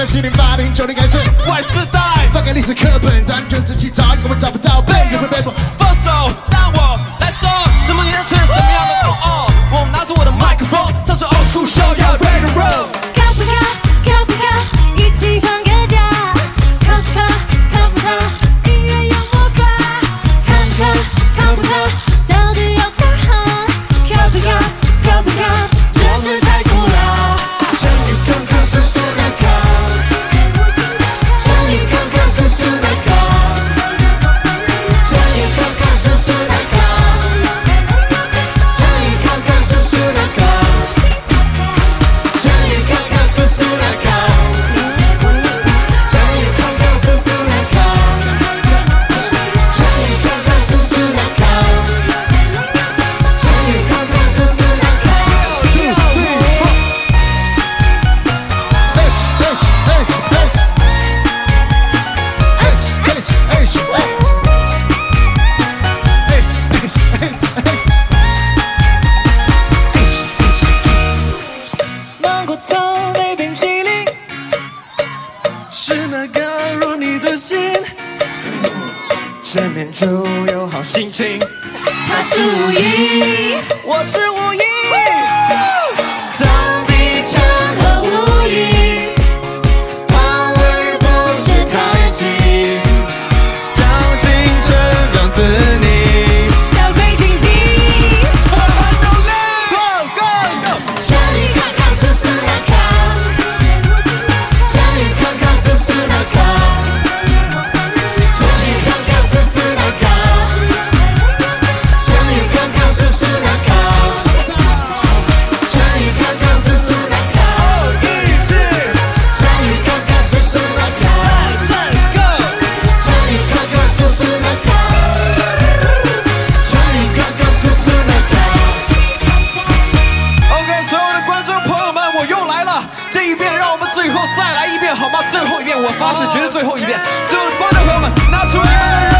的70、80、90开始 Y世代， 翻开历史课本，单纯仔细找，根本找不到背，有没有背过？ 放手，让我来说，什么年代出现什么样的风哦？我拿着我的麦克风，唱出 old school show，要 ready to roll。 靠不靠？靠不靠？一起放个假。靠不靠？靠不靠？音乐有魔法。靠不靠？靠不靠？到底有多好？靠不靠？靠不靠？真是太古老。 想你看看叔叔的靠，想你看看叔叔的靠，想你看看叔叔的靠，想你看看叔叔的靠，想你看看叔叔的靠，想你看看叔叔的靠，想你看看叔叔的靠，想你看看叔叔的靠。 芒果、草莓、冰淇淋，是哪个入你的心？见面就有好心情。 他是无意， 我是无意， 张碧晨和无意， 方位不是太极，让竞争让自你。 小鬼经济。 Go go go！ 想你看看叔叔的靠， 想你看看叔叔的靠，想你看看叔叔的靠，想你看看叔叔的靠，想你看看叔叔的靠， 一起想你看看叔叔的靠， ，Let's go！ 想你看看叔叔的靠，想你看看叔叔的靠。 OK， 所有的观众朋友们，我又来了。这一遍让我们最后再来一遍好吗？最后一遍，我发誓绝对最后一遍。所有的观众朋友们，拿出你们的